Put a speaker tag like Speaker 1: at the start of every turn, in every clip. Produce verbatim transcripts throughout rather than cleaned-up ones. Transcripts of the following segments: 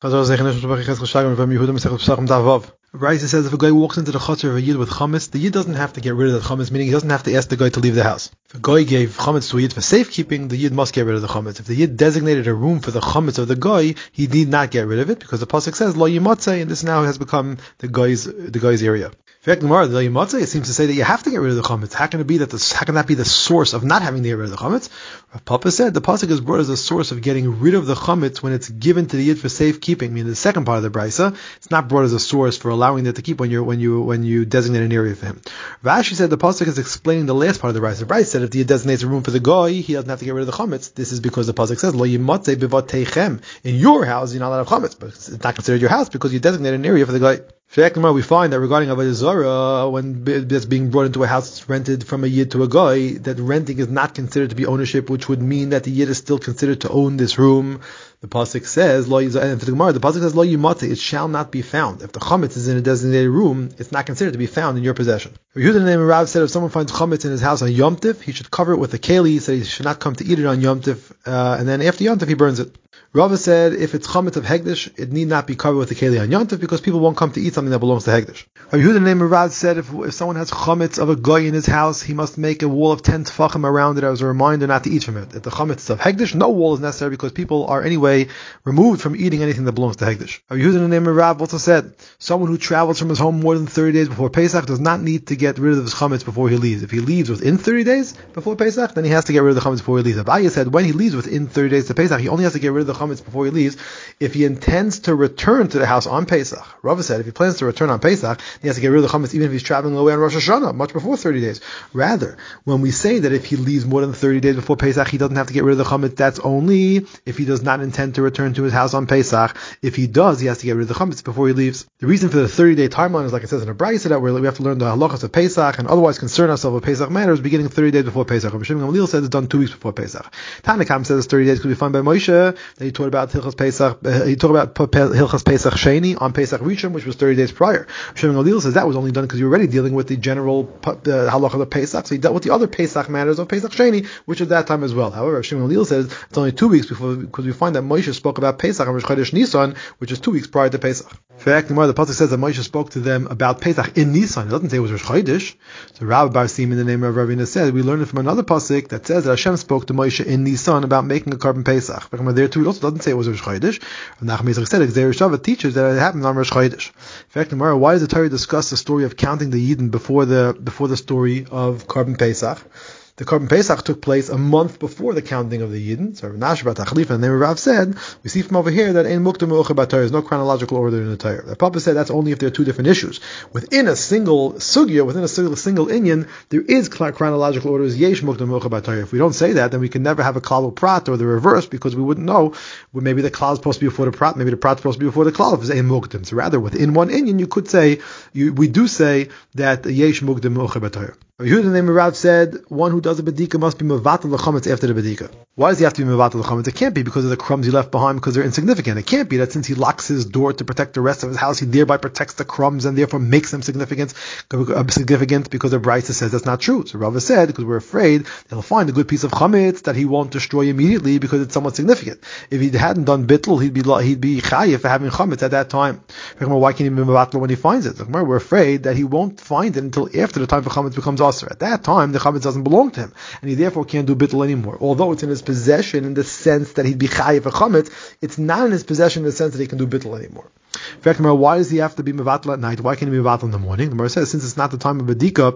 Speaker 1: Raisa says if a guy walks into the chutzner of a yid with chametz, the yid doesn't have to get rid of the chametz, meaning he doesn't have to ask the guy to leave the house. If a guy gave chametz to a yid for safekeeping, the yid must get rid of the chametz. If the yid designated a room for the chametz of the guy, he need not get rid of it because the pasuk says lo yimatzeh, and this now has become the guy's the guy's area. In fact, Gemara, the Yimatzeh, it seems to say that you have to get rid of the chametz. How can it be that this, how can that be the source of not having to get rid of the chametz? Rav Papa said the pasuk is brought as a source of getting rid of the chametz when it's given to the yid for safekeeping. Meaning the second part of the brisa, it's not brought as a source for allowing it to keep when you when you when you designate an area for him. Rashi said the pasuk is explaining the last part of the brisa. The brisa said if the yid designates a room for the guy, he doesn't have to get rid of the chametz. This is because the pasuk says lo yimatzeh bivateichem. In your house, you're not allowed to have chametz, but it's not considered your house because you designate an area for the guy. We find that regarding Avodah Zarah, when it's being brought into a house that's rented from a yid to a guy, that renting is not considered to be ownership, which would mean that the yid is still considered to own this room. The pasuk says, and for the Gemara, the pasuk says, "Lo yimatzeh," it shall not be found. If the chametz is in a designated room, it's not considered to be found in your possession. Yehuda the name of Rav said, if someone finds chametz in his house on Yom Tif, he should cover it with a keli. He said he should not come to eat it on Yom Tif, uh, and then after Yom Tif he burns it. Rava said if it's chametz of Hegdish, it need not be covered with a keli on Yom Tov because people won't come to eat something that belongs to Hegdish. Rabbi Yehuda the name of Rav said if, if someone has chametz of a guy in his house, he must make a wall of ten tefachim around it as a reminder not to eat from it. If the chametz is of Hegdish, no wall is necessary because people are anyway removed from eating anything that belongs to Hegdish. Rabbi Yehuda the name of Rav also said someone who travels from his home more than thirty days before Pesach does not need to get rid of his chametz before he leaves. If he leaves within thirty days before Pesach, then he has to get rid of the chametz before he leaves. Abaya said when he leaves within thirty days to Pesach, he only has to get rid of the chametz before he leaves if he intends to return to the house on Pesach. Rava said if he plans to return on Pesach, he has to get rid of the chametz even if he's traveling away on Rosh Hashanah, much before thirty days. Rather, when we say that if he leaves more than thirty days before Pesach, he doesn't have to get rid of the chametz, that's only if he does not intend to return to his house on Pesach. If he does, he has to get rid of the chametz before he leaves. The reason for the thirty-day timeline is, like it says in a brisa, that we have to learn the halachas of Pesach and otherwise concern ourselves with Pesach matters beginning thirty days before Pesach. Rabbi Shimon Gamliel says it's done two weeks before Pesach. Tanakam says it's thirty days because we find by Moshe that he taught about Hilchas Pesach. Uh, he talked about Hilchas Pesach Sheni on Pesach Rishon, which was thirty days prior. Shimon Gamliel says that was only done because you were already dealing with the general uh, halacha of Pesach, so he dealt with the other Pesach matters of Pesach Sheni, which is that time as well. However, Shimon Gamliel says it's only two weeks before, because we find that Moshe spoke about Pesach on Rosh Chodesh Nisan, which is two weeks prior to Pesach. In fact, the pasuk says that Moshe spoke to them about Pesach in Nisan. It doesn't say it was Rosh Chodesh. So Rabbi Bar Sim in the name of Ravina said we learned it from another pasuk that says that Hashem spoke to Moshe in Nisan about making a carbon Pesach. But there too, it also doesn't say it was Rosh Chodesh. Nachum Yisrael said Gzeir Shava teaches that it happened on Rosh Chodesh. In fact, tomorrow, why does the Torah discuss the story of counting the Yidden before the before the story of carbon Pesach? The Korban Pesach took place a month before the counting of the Yidden. So Rav Nashbat Achlifa and the name of Rav said, we see from over here that Ein Muktam U'Ucher B'Torah, there's no chronological order in the Torah. The Papa said that's only if there are two different issues. Within a single sugya, within a single, single inyan, there is chronological orders, Yesh Muktam U'Ucher B'Torah. If we don't say that, then we can never have a klal prat or the reverse, because we wouldn't know well, maybe the klal is supposed to be before the prat, maybe the prat is supposed to be before the klal, if it's Ein Muktam. So rather, within one inyan, you could say, you, we do say that Yesh Muktam U'Ucher B'Torah. Yehuda the name of Rav said, one who does a bedika must be mevatel the chametz after the bedika. Why does he have to be mevatel the chametz? It can't be because of the crumbs he left behind, because they're insignificant. It can't be that since he locks his door to protect the rest of his house, he thereby protects the crumbs and therefore makes them significant, significant because the Brisa says that's not true. So Rav said, because we're afraid he'll find a good piece of chametz that he won't destroy immediately because it's somewhat significant. If he hadn't done bittul, he'd be he'd be chayiv for having chametz at that time. Why can't he be mevatel when he finds it? We're afraid that he won't find it until after the time for chametz becomes aser. At that time, the chametz doesn't belong to him, and he therefore can't do bittul anymore. Although it's in his possession in the sense that he'd be chayiv for chametz, it's not in his possession in the sense that he can do bittul anymore. In fact, why does he have to be mevatel at night? Why can't he be mevatel in the morning? The Gemara says since it's not the time of bedika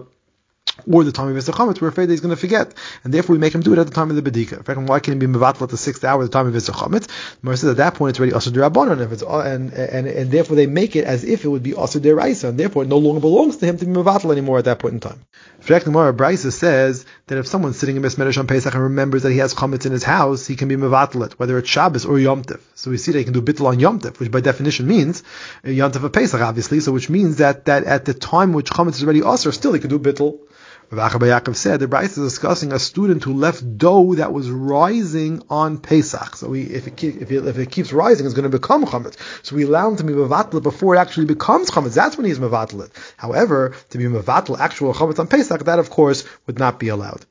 Speaker 1: or the time of his chametz, we're afraid that he's going to forget, and therefore we make him do it at the time of the bedika. In fact, why can't he be mevatel at the sixth hour, the time of his chametz? The Gemara says at that point it's already asur d'Rabbanan, if it's and, and and therefore they make it as if it would be asur d'Oraisa, and therefore it no longer belongs to him to be mevatel anymore at that point in time. In fact, the Gemara Brisa says that if someone's sitting in Besmedrash on Pesach and remembers that he has chametz in his house, he can be mevatel it, whether it's Shabbos or Yom Tov. So we see that he can do bittul on Yom Tov, which by definition means Yom Tov of Pesach, obviously. So which means that that at the time which chametz is already asur, still he can do bittul. Rav Acha bar Yaakov said the Brisa is discussing a student who left dough that was rising on Pesach. So we, if, it, if, it, if it keeps rising, it's going to become chametz. So we allow him to be mevatel before it actually becomes chametz. That's when he's mevatel it. However, to be mevatel actual chametz on Pesach, that of course would not be allowed.